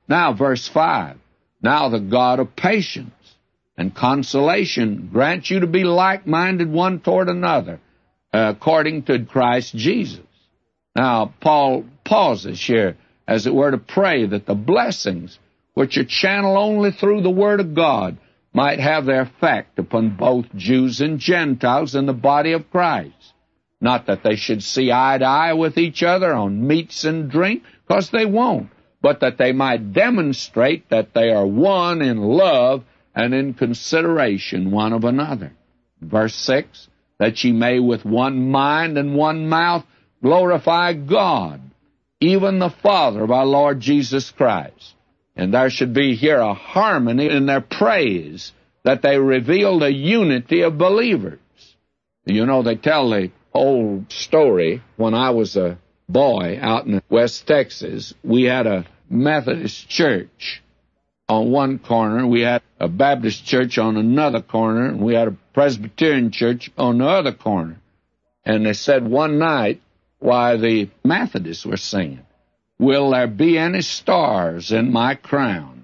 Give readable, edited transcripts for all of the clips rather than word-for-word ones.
Now, verse 5. Now the God of patience and consolation grant you to be like-minded one toward another, according to Christ Jesus. Now, Paul pauses here, as it were, to pray that the blessings which are channeled only through the Word of God might have their effect upon both Jews and Gentiles in the body of Christ. Not that they should see eye to eye with each other on meats and drink, because they won't, but that they might demonstrate that they are one in love and in consideration one of another. Verse 6, that ye may with one mind and one mouth glorify God, even the Father of our Lord Jesus Christ. And there should be here a harmony in their praise, that they reveal the unity of believers. You know, they tell the old story. When I was a boy out in West Texas, we had a Methodist church on one corner, we had a Baptist church on another corner, and we had a Presbyterian church on the other corner. And they said one night, while the Methodists were singing, "Will there be any stars in my crown?"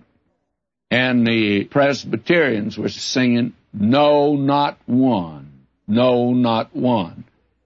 And the Presbyterians were singing, "No, not one. No, not one."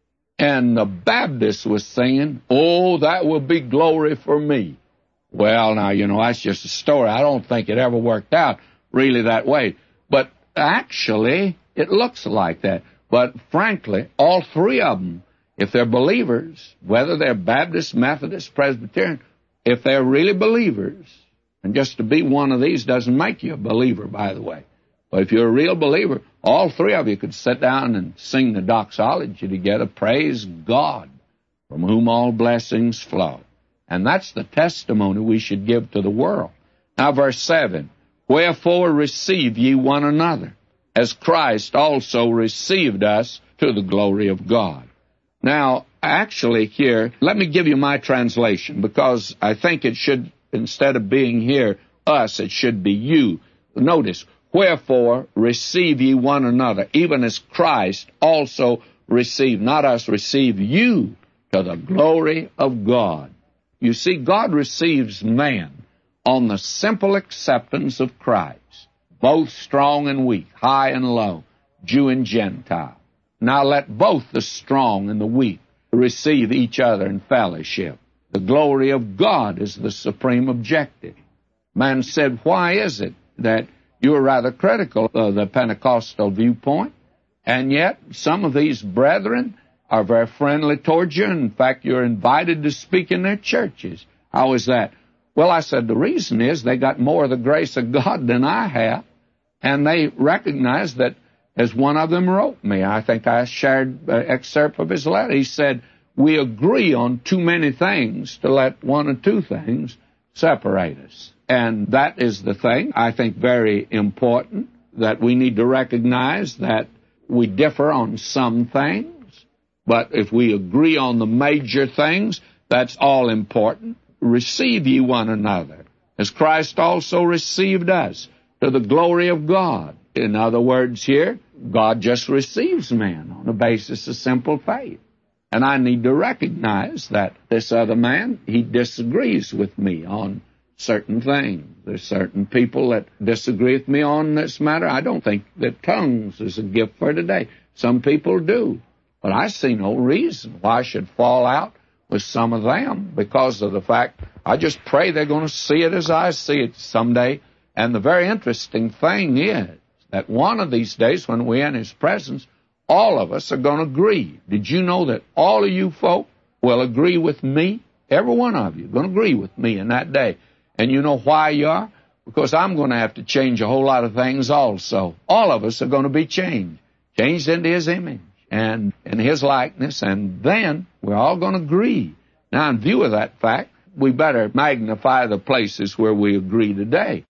And the Baptist was singing, "Oh, that will be glory for me." Well, now, you know, that's just a story. I don't think it ever worked out really that way. But actually, it looks like that. But frankly, all three of them, if they're believers, whether they're Baptist, Methodist, Presbyterian, if they're really believers, and just to be one of these doesn't make you a believer, by the way. But if you're a real believer, all three of you could sit down and sing the doxology together, praise God, from whom all blessings flow. And that's the testimony we should give to the world. Now, verse 7, wherefore receive ye one another, as Christ also received us to the glory of God. Now, actually here, let me give you my translation, because I think it should, instead of being here, us, it should be you. Notice, wherefore receive ye one another, even as Christ also received, not us, receive you to the glory of God. You see, God receives man on the simple acceptance of Christ, both strong and weak, high and low, Jew and Gentile. Now let both the strong and the weak receive each other in fellowship. The glory of God is the supreme objective. Man said, why is it that you're rather critical of the Pentecostal viewpoint, and yet some of these brethren are very friendly towards you? In fact, you're invited to speak in their churches. How is that? Well, I said, the reason is they got more of the grace of God than I have, and they recognize that, as one of them wrote me, I think I shared an excerpt of his letter. He said, we agree on too many things to let one or two things separate us. And that is the thing, I think, very important, that we need to recognize that we differ on some things, but if we agree on the major things, that's all important. Receive ye one another, as Christ also received us, to the glory of God. In other words here, God just receives man on the basis of simple faith. And I need to recognize that this other man, he disagrees with me on certain things. There's certain people that disagree with me on this matter. I don't think that tongues is a gift for today. Some people do. But I see no reason why I should fall out with some of them because of the fact I just pray they're going to see it as I see it someday. And the very interesting thing is that one of these days when we're in His presence, all of us are going to agree. Did you know that all of you folk will agree with me? Every one of you are going to agree with me in that day. And you know why you are? Because I'm going to have to change a whole lot of things also. All of us are going to be changed into His image and in His likeness, and then we're all going to agree. Now, in view of that fact, we better magnify the places where we agree today.